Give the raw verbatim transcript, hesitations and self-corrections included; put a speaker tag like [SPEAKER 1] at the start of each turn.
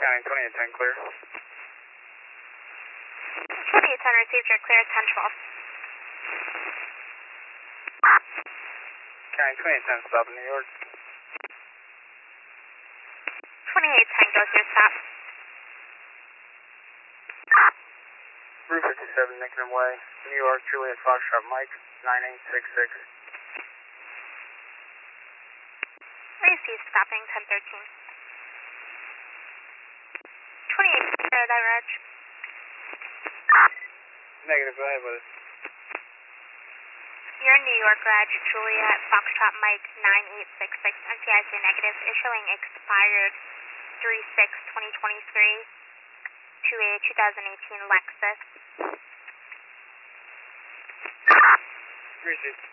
[SPEAKER 1] County twenty-eight ten clear.
[SPEAKER 2] twenty-eight ten received your clear ten twelve.
[SPEAKER 1] County twenty-eight ten stop in New York.
[SPEAKER 2] twenty-eight ten goes your stop.
[SPEAKER 1] Route fifty-seven Nickerson Way, New York, Juliet Foxtrot Mike, nine eight six six.
[SPEAKER 2] Received stopping ten thirteen. twenty-eight clear that reg.
[SPEAKER 1] Negative, go ahead with it.
[SPEAKER 2] You're in New York, Reg, Juliet, Foxtrot Mike, nine eight six six, N C I C negative, issuing expired three six twenty twenty-three to a twenty eighteen Lexus.
[SPEAKER 1] Received.